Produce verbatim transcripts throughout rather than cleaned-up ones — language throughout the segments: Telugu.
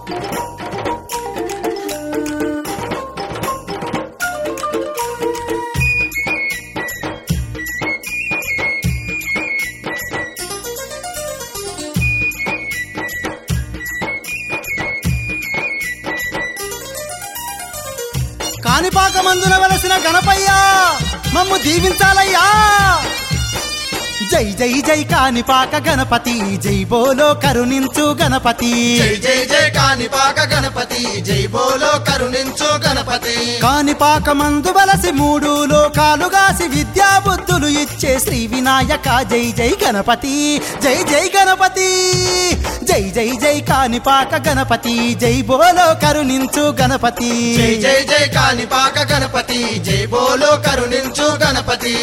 కాణిపాక మందున వెలసిన గణపయ్యా మమ్ము దీవించాలయ్యా జై జై జై కాణిపాక గణపతి జై బోలో కరుణించు గణపతి జై జై జై కాణిపాక గణపతి జై బోలో కరుణించు గణపతి కాణిపాక మందు వెలసి మూడు లోకాలుగాసి విద్యా బుద్ధులు ఇచ్చే శ్రీ వినాయక జై జై గణపతి జై జై గణపతి జై జై జై కాణిపాక గణపతి జై బోలో కరుణించు గణపతి జై జై జై కాణిపాక గణపతి జై బోలో కరుణించు గణపతి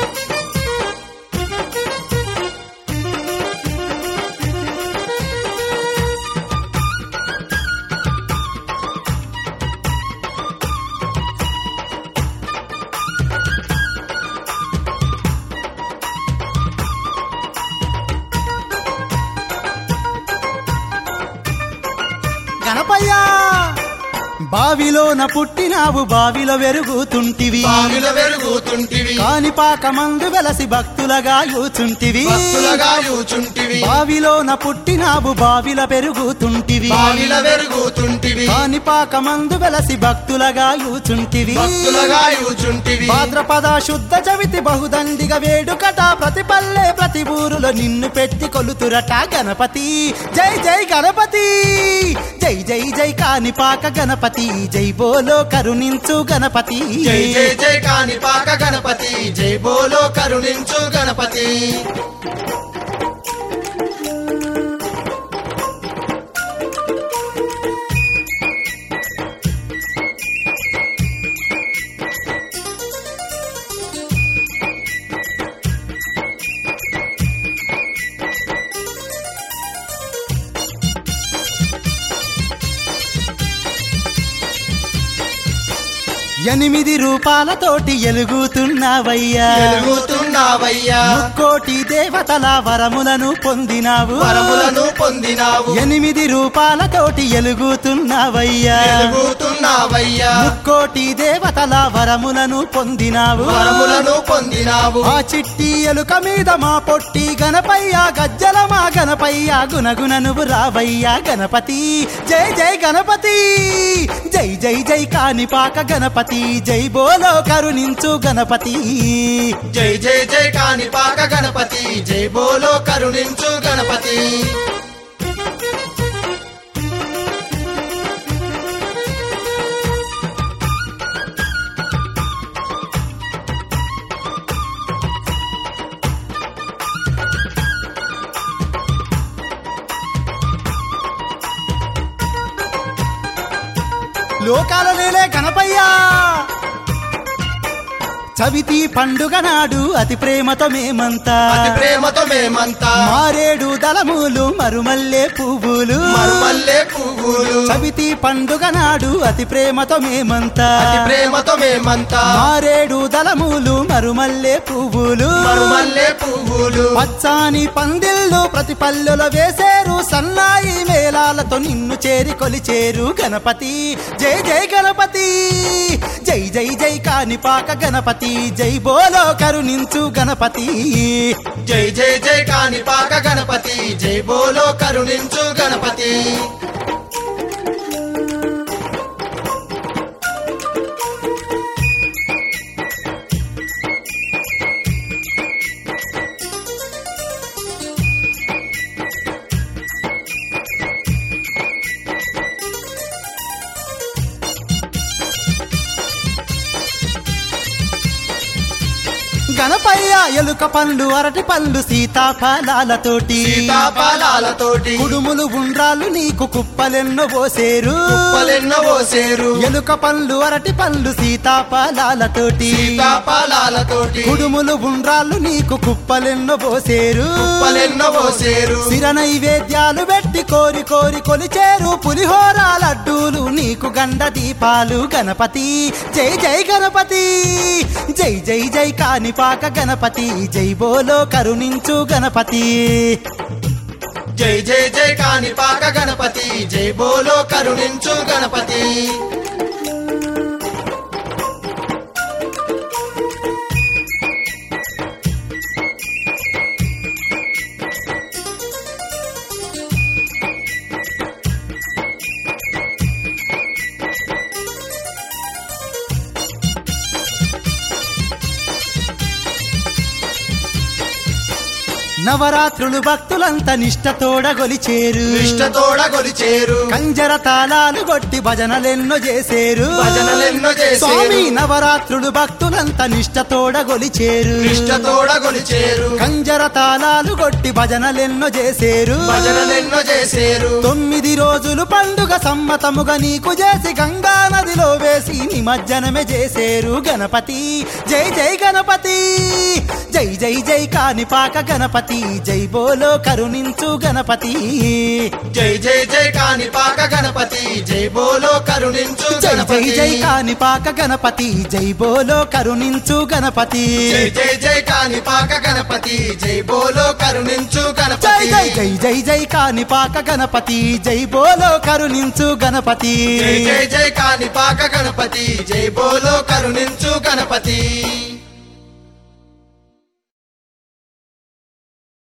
గణపయ్యా బావిలోన పుట్టినావు బావిలో వెరుగుతుంటివి బావిలో వెలుగుతుంటివి కాణిపాక మందు వెలసి భక్తులగా యూచుంటివి భక్తులగా యూచుంటివి బావిలోన పుట్టినావు బావిల పెరుగుతుంటివి బావిలో వెలుగుతుంటివి కాణిపాక మందు వెలసి భక్తులగా యూచుంటివి భక్తులగా యూచుంటివి భాద్రపద శుద్ధ చవితి బహుదండిగా వేడుకట ప్రతి పల్లె ప్రతి ఊరులో నిన్ను పెట్టి కొలుతురట గణపతి జై జై గణపతి జై జై జై కాణిపాక గణపతి జై బోలో కరుణించు గణపతి జై జై జై కాణిపాక గణపతి జై బోలో కరుణించు గణపతి ఎనిమిది రూపాలతోటి ఎలుగుతున్నావయ్యా వెలుగుతున్నావయ్యా ముక్కోటి దేవతల వరములను పొందినావు వరములను పొందినావు ఎనిమిది రూపాలతోటి ఎలుగుతున్నావయ్యా వెలుగుతున్నావయ్యా ముక్కోటి దేవతల వరములను పొందినావు వరములను పొందినావు ఆ చిట్టి ఎలుక మీద మా పొట్టి గణపయ్య గజ్జల మా గణపయ్య గుణగుణ నువ్వు రావయ్యా గణపతి జై జై గణపతి జై జై జై కాణిపాక గణపతి జై బోలో కరుణించు గణపతి జై జై జై కాణిపాక గణపతి జై బోలో కరుణించు గణపతి లోకాల నేలే గణపయ్యా చవితి పండుగ నాడు అతి ప్రేమతో మేమంతా అతి ప్రేమతో మేమంతా మారేడు దళములు మరుమల్లె పువ్వులు మరుమల్లె పువ్వులు చవితి పండుగ నాడు అతి ప్రేమతో మేమంతా అతి ప్రేమతో మేమంతా మారేడు దళములు మరుమల్లె పువ్వులు మరుమల్లె పువ్వులు పచ్చాని పందిళ్ళు ప్రతి పల్లెలో వేసేరు సన్నాయి మేళాలతో నిన్ను చేరి కొలిచేరు గణపతి జై జై గణపతి జై జై జై కాణిపాక గణపతి జై బోలో కరుణించు గణపతి జై జై జై కాణిపాక గణపతి జై బోలో కరుణించు గణపతి గణపయ్య ఎలుక పండ్లు అరటి పళ్ళు సీతాఫలాలతోటి సీతాఫలాలతోటి కుడుములు ఉండ్రాలు నీకు కుప్పలెన్నో పోసేరు కుప్పలెన్నో పోసేరు ఎలుక పండ్లు అరటి పళ్ళు సీతాఫలాలతోటి సీతాఫలాలతోటి కుడుములు ఉండ్రాలు నీకు కుప్పలెన్నో పోసేరు కుప్పలెన్నో పోసేరు సిర నైవేద్యాలు పెట్టి కోరి కోరి కొలిచేరు పులిహోర లడ్డూలు నీకు గండ దీపాలు గణపతి జై జై గణపతి జై జై జై కాణిపాక గణపతి జై బోలో కరుణించు గణపతి జై జై జై కాణిపాక గణపతి జై బోలో కరుణించు గణపతి నవరాత్రులు భక్తులంత నిష్టతోడ గొలిచేరు నిష్టతోడ గొలిచేరు కంజర తాళాలు కొట్టి భజనలెన్నో చేసేరు భజనలెన్నో చేసేరు స్వామి నవరాత్రులు భక్తులంత నిష్టతోడ గొలిచేరు నిష్టతోడ గొలిచేరు కంజర తాళాలు కొట్టి భజనలెన్నో చేసేరు భజనలెన్నో చేసేరు తొమ్మిది రోజులు పండుగ సమ్మతముగా నీకు చేసి గంగా నదిలో వేసి నిమజ్జనమే చేసేరు గణపతి జై జై గణపతి జై జై జై కాణిపాక గణపతి జై బోలో కరుణించు గణపతి జై జై జై కాణిపాక గణపతి జై బోలో కరుణించు జై జై గణపతి జై కాణిపాక గణపతి జై బోలో కరుణించు గణపతి జై జై జై కాణిపాక గణపతి జై బోలో కరుణించు జై గణపతి జై జై జై జై కాణిపాక గణపతి జై బోలో కరుణించు గణపతి జై జై జై కాణిపాక గణపతి జై బోలో కరుణించు గణపతి